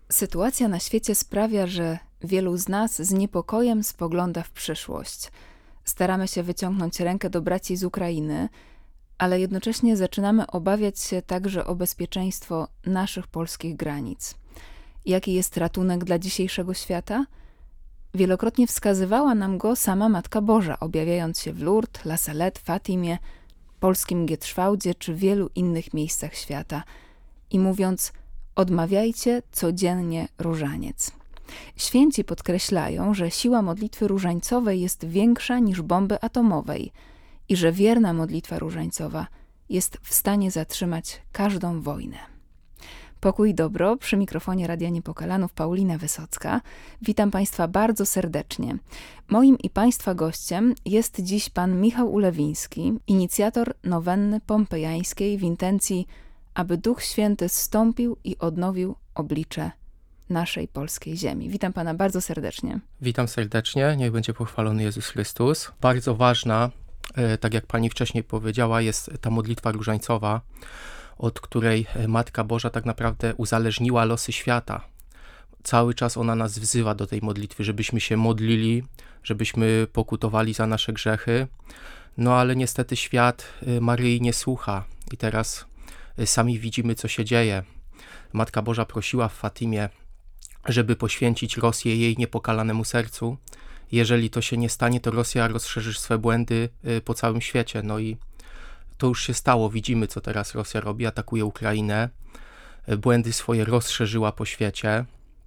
Sytuacja na świecie sprawia, że wielu z nas z niepokojem spogląda w przyszłość. Staramy się wyciągnąć rękę do braci z Ukrainy, ale jednocześnie zaczynamy obawiać się także o bezpieczeństwo naszych polskich granic. Jaki jest ratunek dla dzisiejszego świata? Wielokrotnie wskazywała nam go sama Matka Boża, objawiając się w Lourdes, La Salette, Fatimie, polskim Gietrzwałdzie czy wielu innych miejscach świata i mówiąc: odmawiajcie codziennie różaniec. Święci podkreślają, że siła modlitwy różańcowej jest większa niż bomby atomowej i że wierna modlitwa różańcowa jest w stanie zatrzymać każdą wojnę. Pokój i dobro, przy mikrofonie Radia Niepokalanów Paulina Wysocka. Witam Państwa bardzo serdecznie. Moim i Państwa gościem jest dziś pan Michał Ulewiński, inicjator nowenny pompejańskiej w intencji, aby Duch Święty zstąpił i odnowił oblicze naszej polskiej ziemi. Witam Pana bardzo serdecznie. Witam serdecznie, niech będzie pochwalony Jezus Chrystus. Bardzo ważna, tak jak Pani wcześniej powiedziała, jest ta modlitwa różańcowa, od której Matka Boża tak naprawdę uzależniła losy świata. Cały czas ona nas wzywa do tej modlitwy, żebyśmy się modlili, żebyśmy pokutowali za nasze grzechy. No ale niestety świat Maryi nie słucha i teraz sami widzimy, co się dzieje. Matka Boża prosiła w Fatimie, żeby poświęcić Rosję jej niepokalanemu sercu. Jeżeli to się nie stanie, to Rosja rozszerzy swe błędy po całym świecie. No i to już się stało. Widzimy, co teraz Rosja robi. Atakuje Ukrainę. Błędy swoje rozszerzyła po świecie.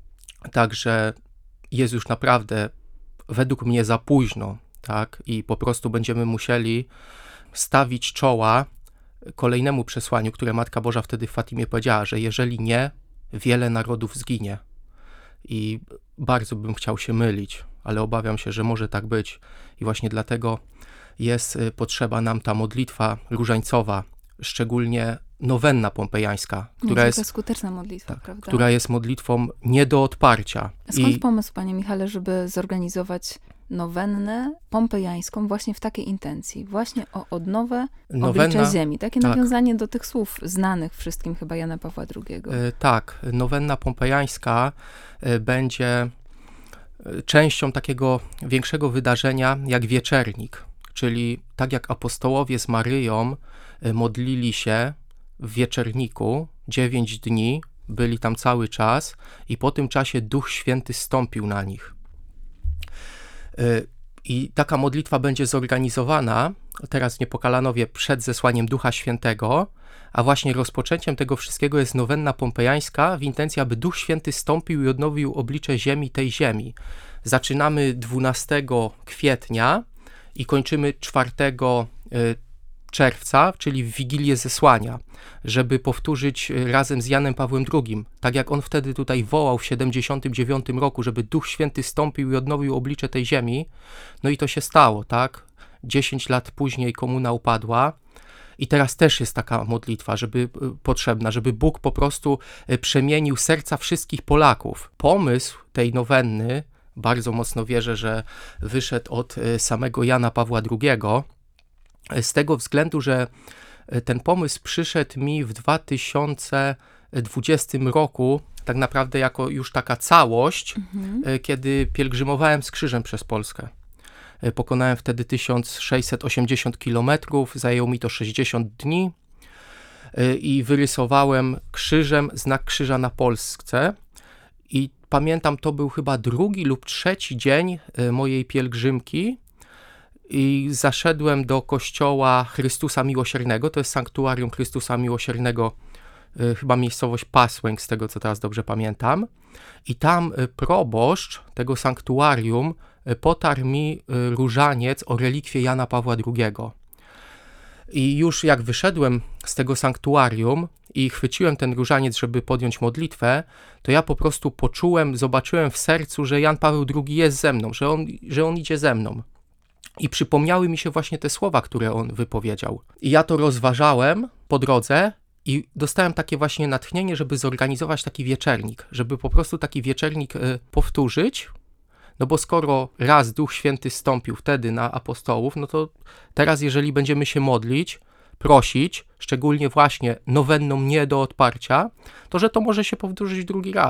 Także jest już naprawdę według mnie za późno, tak? I po prostu będziemy musieli stawić czoła kolejnemu przesłaniu, które Matka Boża wtedy w Fatimie powiedziała, że jeżeli nie, wiele narodów zginie. I bardzo bym chciał się mylić, ale obawiam się, że może tak być. I właśnie dlatego jest potrzeba nam ta modlitwa różańcowa, szczególnie nowenna pompejańska, która jest skuteczna modlitwa, prawda? Która jest modlitwą nie do odparcia. Skąd pomysł, Panie Michale, żeby zorganizować nowennę pompejańską właśnie w takiej intencji, właśnie o odnowę oblicza ziemi. Takie nawiązanie do tych słów znanych wszystkim chyba Jana Pawła II. Tak, nowenna pompejańska będzie częścią takiego większego wydarzenia jak wieczernik, czyli tak jak apostołowie z Maryją modlili się w wieczerniku 9 dni, byli tam cały czas i po tym czasie Duch Święty zstąpił na nich. I taka modlitwa będzie zorganizowana teraz w Niepokalanowie przed zesłaniem Ducha Świętego, a właśnie rozpoczęciem tego wszystkiego jest nowenna pompejańska w intencji, aby Duch Święty stąpił i odnowił oblicze ziemi, tej ziemi. Zaczynamy 12 kwietnia i kończymy 4 czerwca, czyli w Wigilię Zesłania, żeby powtórzyć razem z Janem Pawłem II, tak jak on wtedy tutaj wołał w 79 roku, żeby Duch Święty stąpił i odnowił oblicze tej ziemi. No i to się stało, tak? 10 lat później komuna upadła i teraz też jest taka modlitwa, potrzebna, żeby Bóg po prostu przemienił serca wszystkich Polaków. Pomysł tej nowenny, bardzo mocno wierzę, że wyszedł od samego Jana Pawła II, z tego względu, że ten pomysł przyszedł mi w 2020 roku, tak naprawdę jako już taka całość, kiedy pielgrzymowałem z krzyżem przez Polskę. Pokonałem wtedy 1680 km, zajęło mi to 60 dni i wyrysowałem krzyżem znak krzyża na Polsce. I pamiętam, to był chyba 2. lub 3. dzień mojej pielgrzymki, i zaszedłem do kościoła Chrystusa Miłosiernego, to jest sanktuarium Chrystusa Miłosiernego, chyba miejscowość Pasłęk, z tego co teraz dobrze pamiętam. I tam proboszcz tego sanktuarium potarł mi różaniec o relikwie Jana Pawła II. I już jak wyszedłem z tego sanktuarium i chwyciłem ten różaniec, żeby podjąć modlitwę, to ja po prostu poczułem, zobaczyłem w sercu, że Jan Paweł II jest ze mną, że on idzie ze mną. I przypomniały mi się właśnie te słowa, które on wypowiedział. I ja to rozważałem po drodze i dostałem takie właśnie natchnienie, żeby zorganizować taki wieczernik, żeby po prostu taki wieczernik powtórzyć, no bo skoro raz Duch Święty zstąpił wtedy na apostołów, no to teraz jeżeli będziemy się modlić, prosić, szczególnie właśnie nowenną nie do odparcia, to że to może się powtórzyć drugi raz.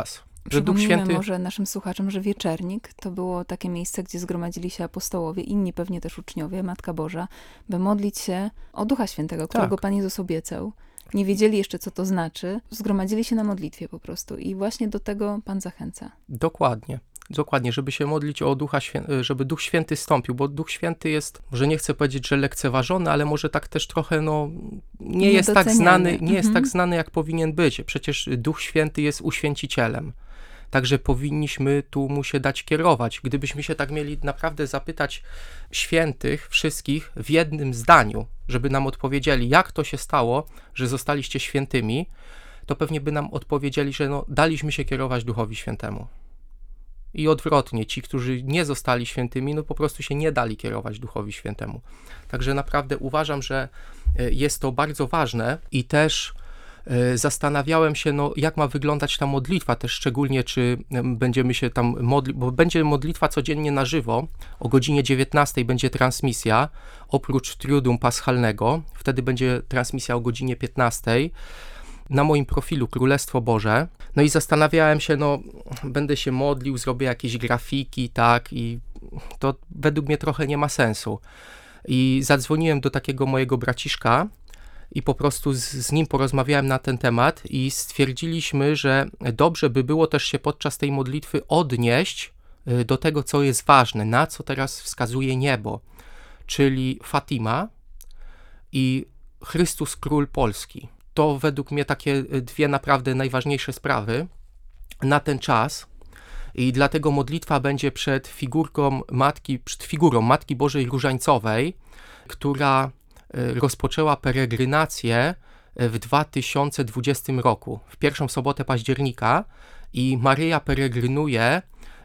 Że Duch Przypomnijmy Święty... może naszym słuchaczom, że Wieczernik to było takie miejsce, gdzie zgromadzili się apostołowie, inni pewnie też uczniowie, Matka Boża, by modlić się o Ducha Świętego, którego Pan Jezus obiecał. Nie wiedzieli jeszcze, co to znaczy. Zgromadzili się na modlitwie po prostu i właśnie do tego Pan zachęca. Dokładnie. Dokładnie, żeby się modlić o Ducha Świętego, żeby Duch Święty stąpił, bo Duch Święty jest, może nie chcę powiedzieć, że lekceważony, ale może tak też trochę, nie jest tak znany, nie jest tak znany, jak powinien być. Przecież Duch Święty jest uświęcicielem. Także powinniśmy tu mu się dać kierować. Gdybyśmy się tak mieli naprawdę zapytać świętych wszystkich w jednym zdaniu, żeby nam odpowiedzieli, jak to się stało, że zostaliście świętymi, to pewnie by nam odpowiedzieli, że daliśmy się kierować Duchowi Świętemu. I odwrotnie, ci, którzy nie zostali świętymi, po prostu się nie dali kierować Duchowi Świętemu. Także naprawdę uważam, że jest to bardzo ważne i też zastanawiałem się, jak ma wyglądać ta modlitwa, też szczególnie, czy będziemy się tam modlić, bo będzie modlitwa codziennie na żywo, o godzinie 19 będzie transmisja, oprócz Triduum Paschalnego, wtedy będzie transmisja o godzinie 15 na moim profilu Królestwo Boże. I zastanawiałem się, będę się modlił, zrobię jakieś grafiki, tak, i to według mnie trochę nie ma sensu. I zadzwoniłem do takiego mojego braciszka i po prostu z nim porozmawiałem na ten temat i stwierdziliśmy, że dobrze by było też się podczas tej modlitwy odnieść do tego, co jest ważne, na co teraz wskazuje niebo, czyli Fatima i Chrystus Król Polski. To według mnie takie dwie naprawdę najważniejsze sprawy na ten czas i dlatego modlitwa będzie przed figurą Matki Bożej Różańcowej, która rozpoczęła peregrinację w 2020 roku, w pierwszą sobotę października i Maryja peregrynuje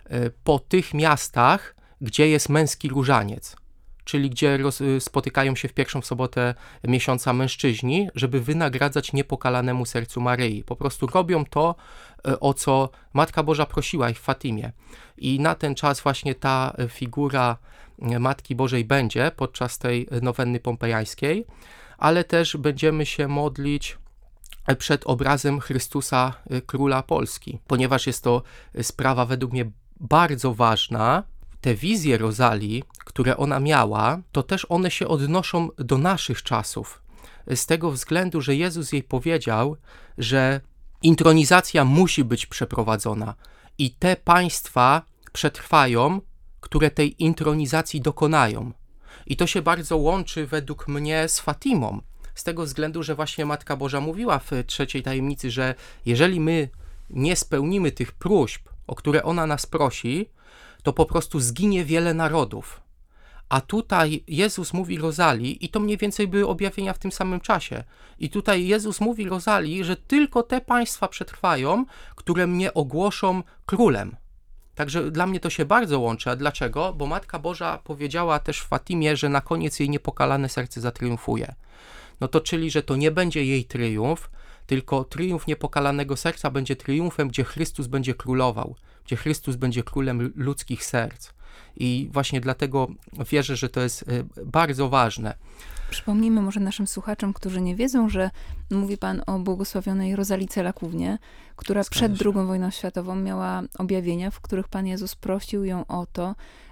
po tych miastach, gdzie jest męski różaniec, czyli gdzie spotykają się w pierwszą sobotę miesiąca mężczyźni, żeby wynagradzać niepokalanemu sercu Maryi. Po prostu robią to, o co Matka Boża prosiła ich w Fatimie. I na ten czas właśnie ta figura Matki Bożej będzie podczas tej nowenny pompejańskiej, ale też będziemy się modlić przed obrazem Chrystusa Króla Polski, ponieważ jest to sprawa według mnie bardzo ważna. Te wizje Rozalii, które ona miała, to też one się odnoszą do naszych czasów. Z tego względu, że Jezus jej powiedział, że intronizacja musi być przeprowadzona i te państwa przetrwają, które tej intronizacji dokonają. I to się bardzo łączy według mnie z Fatimą. Z tego względu, że właśnie Matka Boża mówiła w trzeciej tajemnicy, że jeżeli my nie spełnimy tych próśb, o które ona nas prosi, to po prostu zginie wiele narodów. A tutaj Jezus mówi Rozalii, i to mniej więcej były objawienia w tym samym czasie. I tutaj Jezus mówi Rozalii, że tylko te państwa przetrwają, które mnie ogłoszą królem. Także dla mnie to się bardzo łączy. A dlaczego? Bo Matka Boża powiedziała też w Fatimie, że na koniec jej niepokalane serce zatriumfuje. To czyli, że to nie będzie jej triumf, tylko triumf niepokalanego serca będzie triumfem, gdzie Chrystus będzie królował, gdzie Chrystus będzie królem ludzkich serc. I właśnie dlatego wierzę, że to jest bardzo ważne. Przypomnijmy może naszym słuchaczom, którzy nie wiedzą, że mówi Pan o błogosławionej Rozalii Celakównie, która przed II wojną światową miała objawienia, w których Pan Jezus prosił ją o to,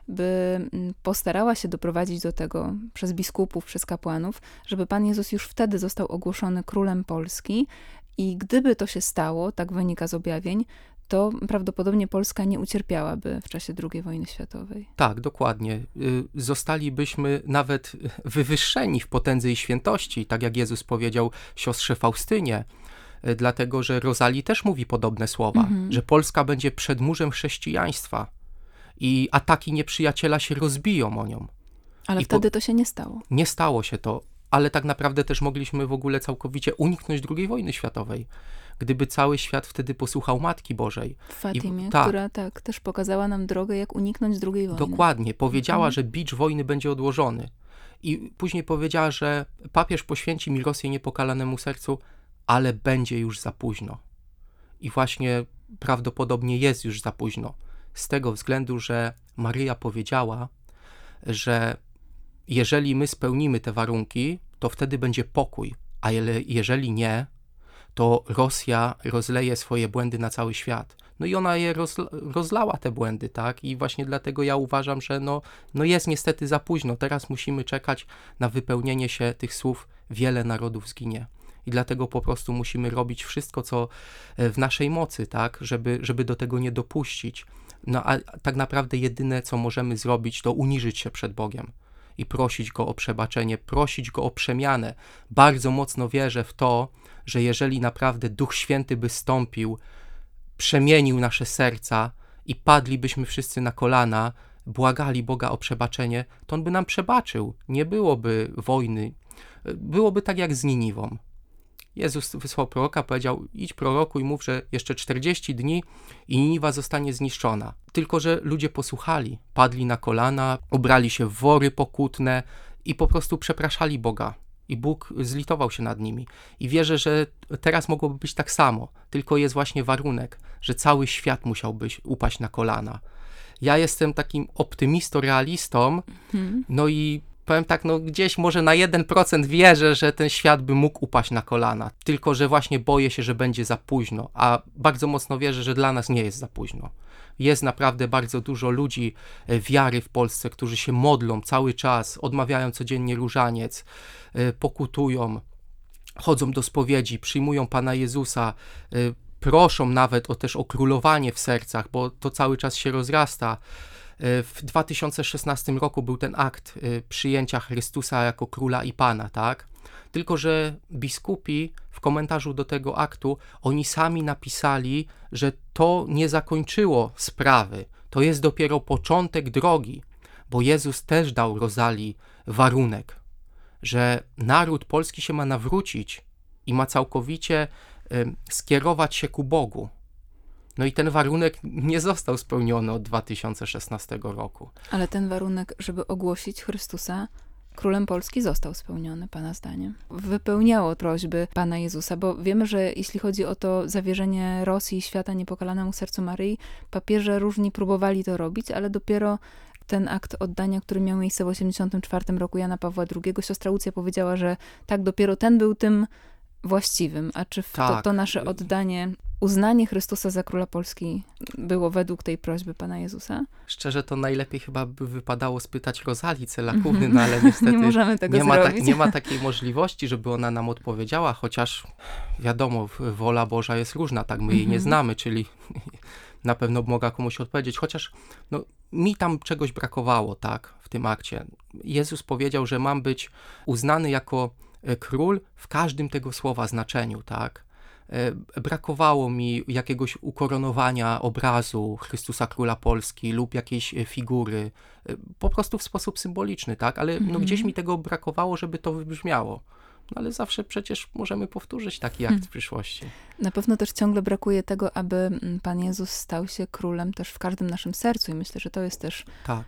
by postarała się doprowadzić do tego przez biskupów, przez kapłanów, żeby Pan Jezus już wtedy został ogłoszony królem Polski i gdyby to się stało, tak wynika z objawień, to prawdopodobnie Polska nie ucierpiałaby w czasie II wojny światowej. Tak, dokładnie. Zostalibyśmy nawet wywyższeni w potędze i świętości, tak jak Jezus powiedział siostrze Faustynie, dlatego że Rozalii też mówi podobne słowa, że Polska będzie przedmurzem chrześcijaństwa i ataki nieprzyjaciela się rozbiją o nią. Ale wtedy to się nie stało. Nie stało się to, ale tak naprawdę też mogliśmy w ogóle całkowicie uniknąć II wojny światowej, gdyby cały świat wtedy posłuchał Matki Bożej. W Fatimie, która też pokazała nam drogę, jak uniknąć II wojny. Dokładnie. Powiedziała, że bicz wojny będzie odłożony. I później powiedziała, że papież poświęci mi Rosję niepokalanemu sercu, ale będzie już za późno. I właśnie prawdopodobnie jest już za późno. Z tego względu, że Maryja powiedziała, że jeżeli my spełnimy te warunki, to wtedy będzie pokój, a jeżeli nie, to Rosja rozleje swoje błędy na cały świat. No i ona je rozlała te błędy, tak? I właśnie dlatego ja uważam, że no jest niestety za późno. Teraz musimy czekać na wypełnienie się tych słów: wiele narodów zginie. I dlatego po prostu musimy robić wszystko, co w naszej mocy, tak? Żeby do tego nie dopuścić. No a tak naprawdę jedyne, co możemy zrobić, to uniżyć się przed Bogiem i prosić Go o przebaczenie, prosić Go o przemianę. Bardzo mocno wierzę w to, że jeżeli naprawdę Duch Święty by stąpił, przemienił nasze serca i padlibyśmy wszyscy na kolana, błagali Boga o przebaczenie, to On by nam przebaczył. Nie byłoby wojny. Byłoby tak jak z Niniwą. Jezus wysłał proroka, powiedział: idź prorokuj, mów, że jeszcze 40 dni i Niniwa zostanie zniszczona. Tylko że ludzie posłuchali, padli na kolana, ubrali się w wory pokutne i po prostu przepraszali Boga. I Bóg zlitował się nad nimi. I wierzę, że teraz mogłoby być tak samo, tylko jest właśnie warunek, że cały świat musiałby upaść na kolana. Ja jestem takim optymistą, realistą, no i powiem tak, no gdzieś może na 1% wierzę, że ten świat by mógł upaść na kolana, tylko że właśnie boję się, że będzie za późno, a bardzo mocno wierzę, że dla nas nie jest za późno. Jest naprawdę bardzo dużo ludzi wiary w Polsce, którzy się modlą cały czas, odmawiają codziennie różaniec, pokutują, chodzą do spowiedzi, przyjmują Pana Jezusa, proszą nawet też o królowanie w sercach, bo to cały czas się rozrasta. W 2016 roku był ten akt przyjęcia Chrystusa jako Króla i Pana, tak? Tylko że biskupi w komentarzu do tego aktu, oni sami napisali, że to nie zakończyło sprawy, to jest dopiero początek drogi, bo Jezus też dał Rozalii warunek, że naród polski się ma nawrócić i ma całkowicie skierować się ku Bogu. No i ten warunek nie został spełniony od 2016 roku. Ale ten warunek, żeby ogłosić Chrystusa Królem Polski, został spełniony, Pana zdaniem. Wypełniało prośby Pana Jezusa, bo wiemy, że jeśli chodzi o to zawierzenie Rosji i świata niepokalanemu sercu Maryi, papieże różni próbowali to robić, ale dopiero ten akt oddania, który miał miejsce w 1984 roku Jana Pawła II, siostra Łucja powiedziała, że tak, dopiero ten był tym właściwym. A czy to nasze oddanie, uznanie Chrystusa za Króla Polski było według tej prośby Pana Jezusa? Szczerze, to najlepiej chyba by wypadało spytać Rozalii Celakuny, no ale niestety nie możemy tego zrobić. Nie ma takiej możliwości, żeby ona nam odpowiedziała, chociaż wiadomo, wola Boża jest różna, tak my jej nie znamy, czyli na pewno mogła komuś odpowiedzieć, chociaż no, mi tam czegoś brakowało, tak, w tym akcie. Jezus powiedział, że mam być uznany jako król w każdym tego słowa znaczeniu, tak. Brakowało mi jakiegoś ukoronowania obrazu Chrystusa Króla Polski lub jakiejś figury, po prostu w sposób symboliczny, tak, ale no, gdzieś mi tego brakowało, żeby to wybrzmiało. No, ale zawsze przecież możemy powtórzyć taki akt w przyszłości. Na pewno też ciągle brakuje tego, aby Pan Jezus stał się królem też w każdym naszym sercu i myślę, że to jest też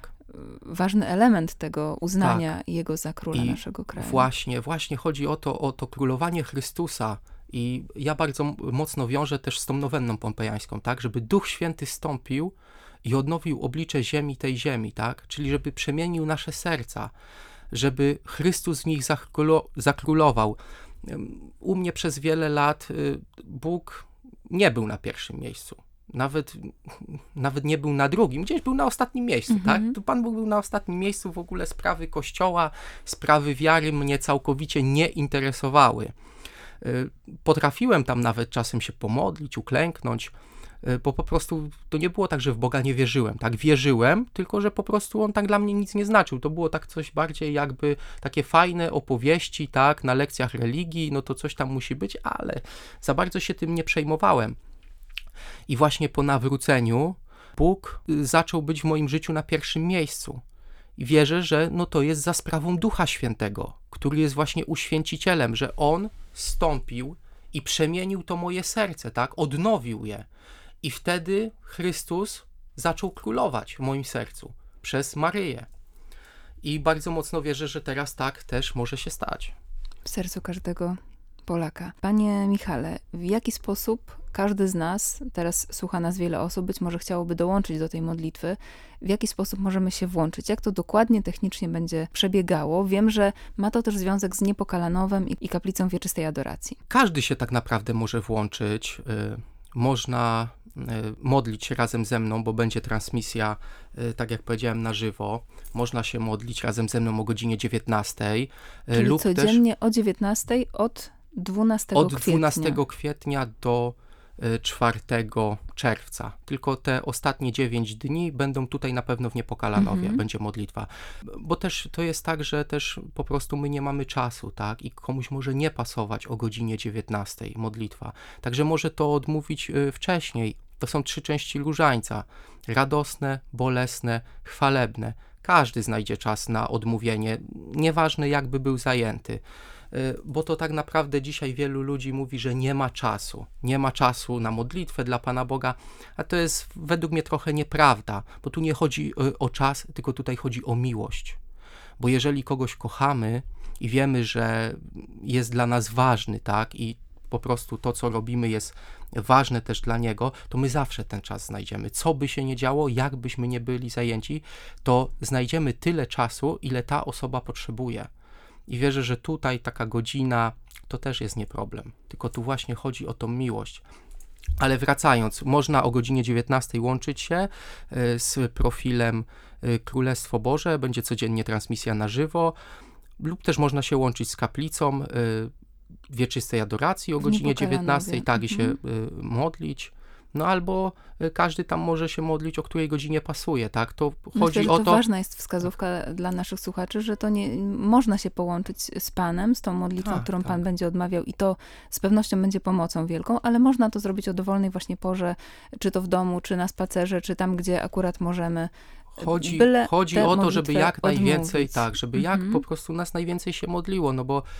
ważny element tego uznania Jego za króla naszego kraju. Właśnie chodzi o to królowanie Chrystusa. I ja bardzo mocno wiążę też z tą nowenną pompejańską, tak, żeby Duch Święty stąpił i odnowił oblicze ziemi, tej ziemi, tak, czyli żeby przemienił nasze serca, żeby Chrystus w nich zakrólował. U mnie przez wiele lat Bóg nie był na pierwszym miejscu. Nawet nie był na drugim, gdzieś był na ostatnim miejscu, tak? Tu Pan Bóg był na ostatnim miejscu, w ogóle sprawy Kościoła, sprawy wiary mnie całkowicie nie interesowały. Potrafiłem tam nawet czasem się pomodlić, uklęknąć, bo po prostu to nie było tak, że w Boga nie wierzyłem, tak? Wierzyłem, tylko że po prostu On tak dla mnie nic nie znaczył. To było tak coś bardziej jakby takie fajne opowieści, tak? Na lekcjach religii, no to coś tam musi być, ale za bardzo się tym nie przejmowałem. I właśnie po nawróceniu Bóg zaczął być w moim życiu na pierwszym miejscu. I wierzę, że no to jest za sprawą Ducha Świętego, który jest właśnie uświęcicielem, że On stąpił i przemienił to moje serce, tak? Odnowił je. I wtedy Chrystus zaczął królować w moim sercu przez Maryję. I bardzo mocno wierzę, że teraz tak też może się stać. W sercu każdego Polaka. Panie Michale, w jaki sposób każdy z nas, teraz słucha nas wiele osób, być może chciałoby dołączyć do tej modlitwy, w jaki sposób możemy się włączyć? Jak to dokładnie technicznie będzie przebiegało? Wiem, że ma to też związek z Niepokalanowem i Kaplicą Wieczystej Adoracji. Każdy się tak naprawdę może włączyć. Można modlić się razem ze mną, bo będzie transmisja, tak jak powiedziałem, na żywo. Można się modlić razem ze mną o godzinie 19. Czyli lub codziennie też o 19 od 12 od kwietnia. 12 kwietnia do 4 czerwca. Tylko te ostatnie 9 dni będą tutaj na pewno w Niepokalanowie, będzie modlitwa. Bo też to jest tak, że też po prostu my nie mamy czasu, tak? I komuś może nie pasować o godzinie 19 modlitwa. Także może to odmówić wcześniej. To są 3 części różańca. Radosne, bolesne, chwalebne. Każdy znajdzie czas na odmówienie, nieważne jakby był zajęty. Bo to tak naprawdę dzisiaj wielu ludzi mówi, że nie ma czasu na modlitwę dla Pana Boga, a to jest według mnie trochę nieprawda, bo tu nie chodzi o czas, tylko tutaj chodzi o miłość. Bo jeżeli kogoś kochamy i wiemy, że jest dla nas ważny, tak, i po prostu to, co robimy, jest ważne też dla niego, to my zawsze ten czas znajdziemy. Co by się nie działo, jak byśmy nie byli zajęci, to znajdziemy tyle czasu, ile ta osoba potrzebuje. I wierzę, że tutaj taka godzina to też jest nie problem, tylko tu właśnie chodzi o tą miłość. Ale wracając, można o godzinie 19 łączyć się z profilem Królestwo Boże, będzie codziennie transmisja na żywo, lub też można się łączyć z kaplicą wieczystej adoracji o godzinie 19, tak, i się modlić. No albo każdy tam może się modlić, o której godzinie pasuje, tak? To chodzi Myślę, że o to to. ważna jest wskazówka dla naszych słuchaczy, że to nie można się połączyć z Panem, z tą modlitwą, Tak, którą tak. Pan będzie odmawiał i to z pewnością będzie pomocą wielką, ale można to zrobić o dowolnej właśnie porze, czy to w domu, czy na spacerze, czy tam, gdzie akurat możemy. Chodzi o to, żeby jak najwięcej, odmówić. tak, żeby jak po prostu nas najwięcej się modliło, no bo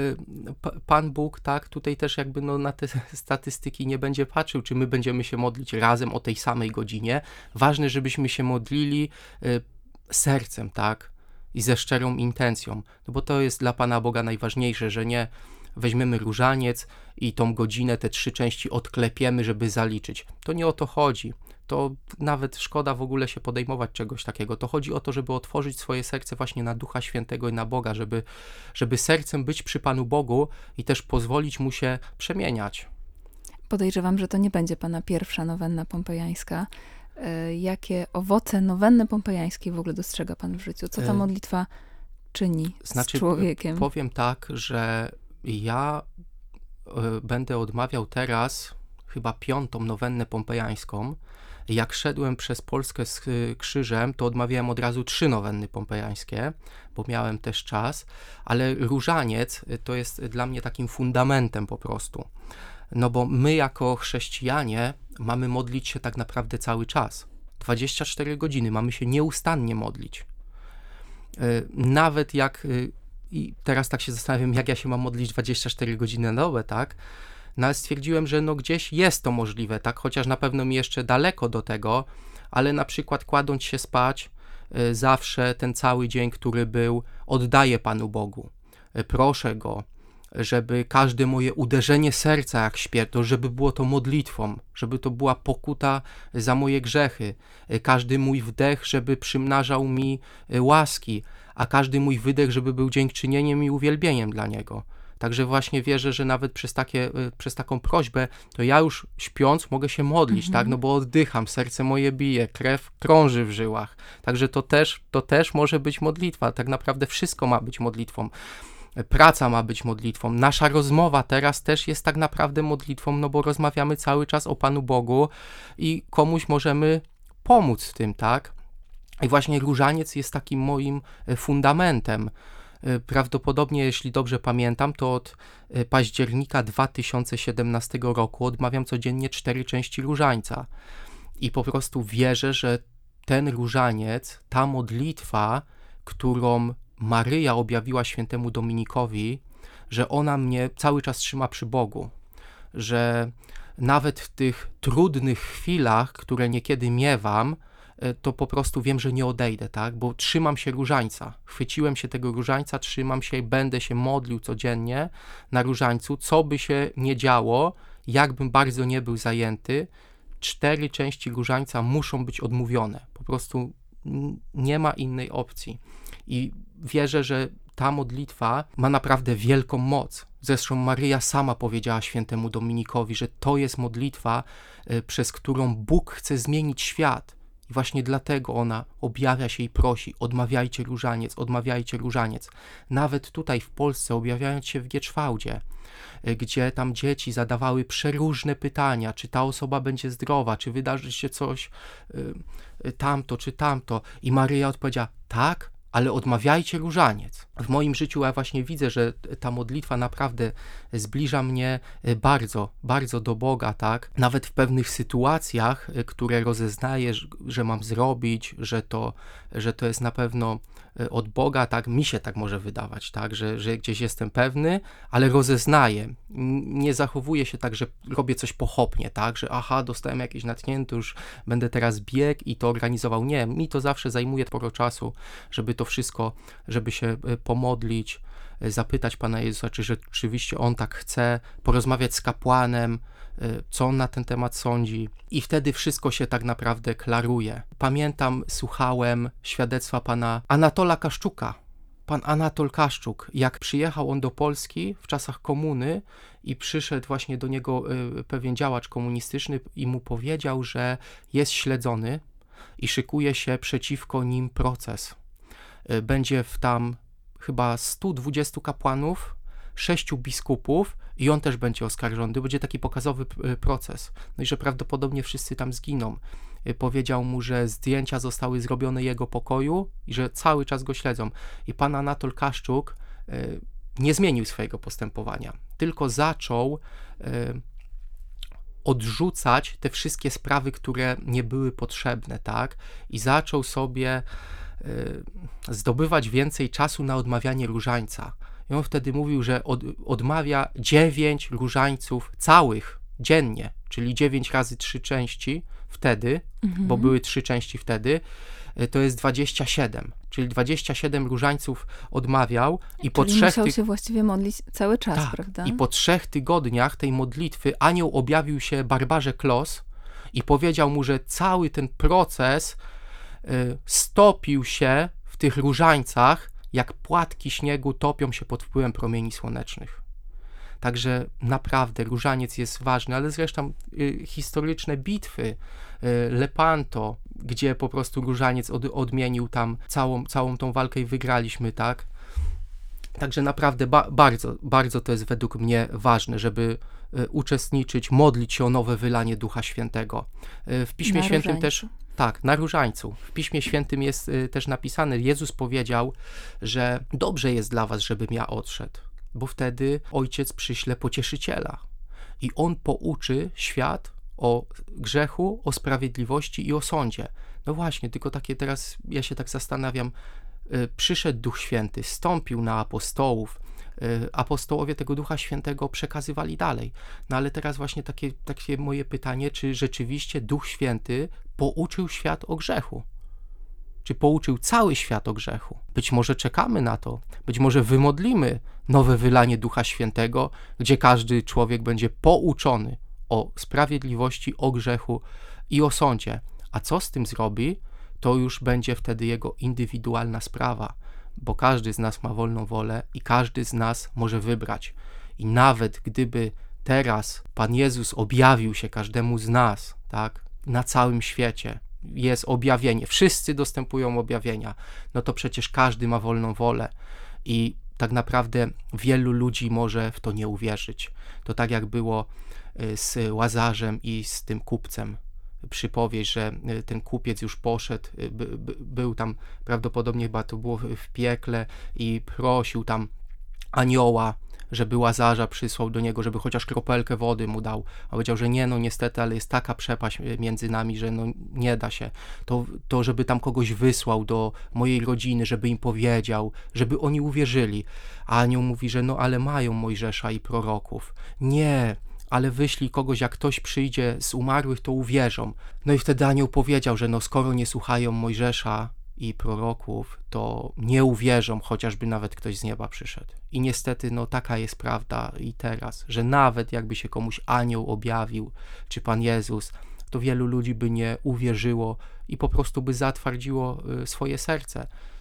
Pan Bóg, tak, tutaj też jakby no, na te statystyki nie będzie patrzył, czy my będziemy się modlić razem o tej samej godzinie. Ważne, żebyśmy się modlili sercem, tak, i ze szczerą intencją, no bo to jest dla Pana Boga najważniejsze, że nie weźmiemy różaniec i tą godzinę, te 3 części odklepiemy, żeby zaliczyć. To nie o to chodzi. To nawet szkoda w ogóle się podejmować czegoś takiego. To chodzi o to, żeby otworzyć swoje serce właśnie na Ducha Świętego i na Boga, żeby sercem być przy Panu Bogu i też pozwolić Mu się przemieniać. Podejrzewam, że to nie będzie Pana pierwsza nowenna pompejańska. Jakie owoce nowenny pompejańskiej w ogóle dostrzega Pan w życiu? Co ta modlitwa czyni z człowiekiem? Powiem tak, że ja będę odmawiał teraz chyba 5. nowennę pompejańską. Jak szedłem przez Polskę z krzyżem, to odmawiałem od razu 3 nowenny pompejańskie, bo miałem też czas, ale różaniec to jest dla mnie takim fundamentem po prostu. No bo my jako chrześcijanie mamy modlić się tak naprawdę cały czas. 24 godziny mamy się nieustannie modlić. Nawet jak, i teraz tak się zastanawiam, jak ja się mam modlić 24 godziny na dobę, tak? No ale stwierdziłem, że no gdzieś jest to możliwe, tak? Chociaż na pewno mi jeszcze daleko do tego, ale na przykład kładąc się spać, zawsze ten cały dzień, który był, oddaję Panu Bogu. Proszę Go, żeby każde moje uderzenie serca, jak śpię, to żeby było to modlitwą, żeby to była pokuta za moje grzechy. Każdy mój wdech, żeby przymnażał mi łaski, a każdy mój wydech, żeby był dziękczynieniem i uwielbieniem dla Niego. Także właśnie wierzę, że nawet przez taką prośbę, to ja już śpiąc mogę się modlić, tak? No bo oddycham, serce moje bije, krew krąży w żyłach. Także to też może być modlitwa. Tak naprawdę wszystko ma być modlitwą. Praca ma być modlitwą. Nasza rozmowa teraz też jest tak naprawdę modlitwą, no bo rozmawiamy cały czas o Panu Bogu i komuś możemy pomóc w tym, tak? I właśnie różaniec jest takim moim fundamentem. Prawdopodobnie, jeśli dobrze pamiętam, to od października 2017 roku odmawiam codziennie 4 części różańca. I po prostu wierzę, że ten różaniec, ta modlitwa, którą Maryja objawiła świętemu Dominikowi, że ona mnie cały czas trzyma przy Bogu. Że nawet w tych trudnych chwilach, które niekiedy miewam, to po prostu wiem, że nie odejdę, tak? Bo trzymam się różańca. Chwyciłem się tego różańca, trzymam się i będę się modlił codziennie na różańcu. Co by się nie działo, jakbym bardzo nie był zajęty, 4 części różańca muszą być odmówione. Po prostu nie ma innej opcji. I wierzę, że ta modlitwa ma naprawdę wielką moc. Zresztą Maryja sama powiedziała świętemu Dominikowi, że to jest modlitwa, przez którą Bóg chce zmienić świat. I właśnie dlatego ona objawia się i prosi: odmawiajcie różaniec, odmawiajcie różaniec. Nawet tutaj w Polsce, objawiając się w Gieczwałdzie, gdzie tam dzieci zadawały przeróżne pytania, czy ta osoba będzie zdrowa, czy wydarzy się coś tamto, czy tamto. I Maryja odpowiedziała: tak, ale odmawiajcie różaniec. W moim życiu ja właśnie widzę, że ta modlitwa naprawdę zbliża mnie bardzo, bardzo do Boga, tak? Nawet w pewnych sytuacjach, które rozeznaję, że mam zrobić, że to jest na pewno od Boga, tak? Mi się tak może wydawać, tak? Że gdzieś jestem pewny, ale rozeznaję. Nie zachowuję się tak, że robię coś pochopnie, tak? Że aha, dostałem jakieś natchnięcie, już będę teraz biegł i to organizował. Nie, mi to zawsze zajmuje sporo czasu, żeby to wszystko, żeby się pomodlić, zapytać Pana Jezusa, czy rzeczywiście On tak chce, porozmawiać z kapłanem, co on na ten temat sądzi, i wtedy wszystko się tak naprawdę klaruje. Pamiętam, słuchałem świadectwa pana Anatola Kaszczuka. Pan Anatol Kaszczuk, jak przyjechał on do Polski w czasach komuny i przyszedł właśnie do niego pewien działacz komunistyczny i mu powiedział, że jest śledzony i szykuje się przeciwko nim proces. Będzie tam chyba 120 kapłanów, 6 biskupów i on też będzie oskarżony. To będzie taki pokazowy proces. No i że prawdopodobnie wszyscy tam zginą. Powiedział mu, że zdjęcia zostały zrobione jego pokoju i że cały czas go śledzą. I pan Anatol Kaszczuk nie zmienił swojego postępowania, tylko zaczął odrzucać te wszystkie sprawy, które nie były potrzebne, tak? I zaczął sobie zdobywać więcej czasu na odmawianie różańca. I on wtedy mówił, że odmawia 9 różańców całych dziennie, czyli 9 razy 3 części wtedy, bo były 3 części wtedy, to jest 27, czyli 27 różańców odmawiał i po czyli musiał się właściwie modlić cały czas, tak, prawda? I po 3 tygodniach tej modlitwy anioł objawił się Barbarze Klos i powiedział mu, że cały ten proces stopił się w tych różańcach, jak płatki śniegu topią się pod wpływem promieni słonecznych. Także naprawdę różaniec jest ważny, ale zresztą historyczne bitwy, Lepanto, gdzie po prostu różaniec odmienił tam całą tą walkę i wygraliśmy, tak? Także naprawdę bardzo, bardzo to jest według mnie ważne, żeby uczestniczyć, modlić się o nowe wylanie Ducha Świętego. W Piśmie Świętym też... Tak, na różańcu. W Piśmie Świętym jest też napisane, Jezus powiedział, że dobrze jest dla was, żebym ja odszedł, bo wtedy Ojciec przyśle pocieszyciela i On pouczy świat o grzechu, o sprawiedliwości i o sądzie. No właśnie, tylko takie teraz, ja się tak zastanawiam, przyszedł Duch Święty, stąpił na apostołów, apostołowie tego Ducha Świętego przekazywali dalej. No ale teraz właśnie takie moje pytanie, czy rzeczywiście Duch Święty pouczył świat o grzechu? Czy pouczył cały świat o grzechu? Być może czekamy na to, być może wymodlimy nowe wylanie Ducha Świętego, gdzie każdy człowiek będzie pouczony o sprawiedliwości, o grzechu i o sądzie. A co z tym zrobi, to już będzie wtedy jego indywidualna sprawa, bo każdy z nas ma wolną wolę i każdy z nas może wybrać. I nawet gdyby teraz Pan Jezus objawił się każdemu z nas, tak, na całym świecie, jest objawienie, wszyscy dostępują objawienia, no to przecież każdy ma wolną wolę i tak naprawdę wielu ludzi może w to nie uwierzyć. To tak jak było z Łazarzem i z tym kupcem. Przypowieść, że ten kupiec już poszedł, był tam prawdopodobnie, chyba to było w piekle i prosił tam anioła, żeby Łazarza przysłał do niego, żeby chociaż kropelkę wody mu dał. A powiedział, że nie, no niestety, ale jest taka przepaść między nami, że no nie da się. To żeby tam kogoś wysłał do mojej rodziny, żeby im powiedział, żeby oni uwierzyli. A anioł mówi, że no ale mają Mojżesza i proroków. Nie, ale wyślij kogoś, jak ktoś przyjdzie z umarłych, to uwierzą. No i wtedy anioł powiedział, że no skoro nie słuchają Mojżesza i proroków, to nie uwierzą, chociażby nawet ktoś z nieba przyszedł. I niestety, no taka jest prawda i teraz, że nawet jakby się komuś anioł objawił, czy Pan Jezus, to wielu ludzi by nie uwierzyło i po prostu by zatwardziło swoje serce.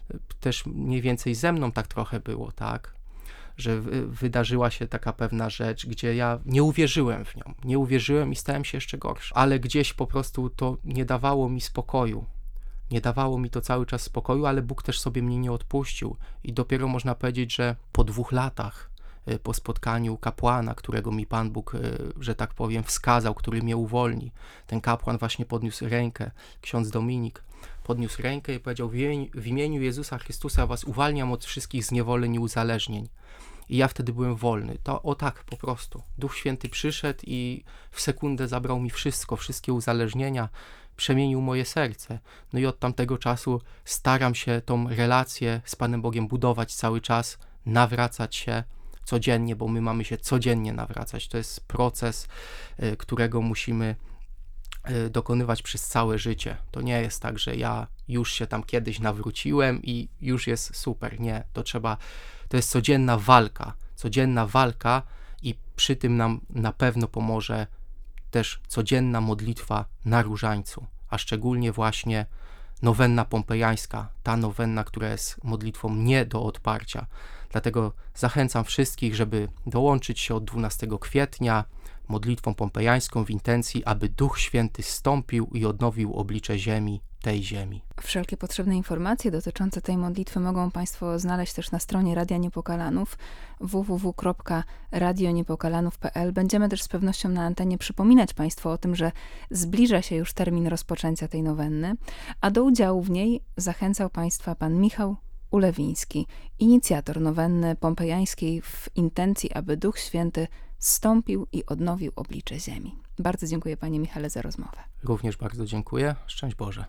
też mniej więcej ze mną tak trochę było, tak? Że wydarzyła się taka pewna rzecz, gdzie ja nie uwierzyłem w nią. Nie uwierzyłem i stałem się jeszcze gorszy. Ale gdzieś po prostu to nie dawało mi spokoju. Nie dawało mi to cały czas spokoju, ale Bóg też sobie mnie nie odpuścił. I dopiero można powiedzieć, że po 2 latach, po spotkaniu kapłana, którego mi Pan Bóg, że tak powiem, wskazał, który mnie uwolni. Ten kapłan właśnie podniósł rękę, ksiądz Dominik podniósł rękę i powiedział: w imieniu Jezusa Chrystusa was uwalniam od wszystkich zniewoleń i uzależnień. I ja wtedy byłem wolny. To o tak po prostu. Duch Święty przyszedł i w sekundę zabrał mi wszystko, wszystkie uzależnienia, przemienił moje serce. No i od tamtego czasu staram się tą relację z Panem Bogiem budować cały czas, nawracać się codziennie, bo my mamy się codziennie nawracać. To jest proces, którego musimy dokonywać przez całe życie. To nie jest tak, że ja już się tam kiedyś nawróciłem i już jest super. Nie, to jest codzienna walka i przy tym nam na pewno pomoże też codzienna modlitwa na różańcu, a szczególnie właśnie nowenna pompejańska, ta nowenna, która jest modlitwą nie do odparcia. Dlatego zachęcam wszystkich, żeby dołączyć się od 12 kwietnia modlitwą pompejańską w intencji, aby Duch Święty zstąpił i odnowił oblicze ziemi, tej ziemi. Wszelkie potrzebne informacje dotyczące tej modlitwy mogą Państwo znaleźć też na stronie Radia Niepokalanów www.radioniepokalanów.pl. Będziemy też z pewnością na antenie przypominać Państwu o tym, że zbliża się już termin rozpoczęcia tej nowenny, a do udziału w niej zachęcał Państwa pan Michał Ulewiński, inicjator nowenny pompejańskiej w intencji, aby Duch Święty zstąpił i odnowił oblicze ziemi. Bardzo dziękuję Panie Michale za rozmowę. Również bardzo dziękuję. Szczęść Boże.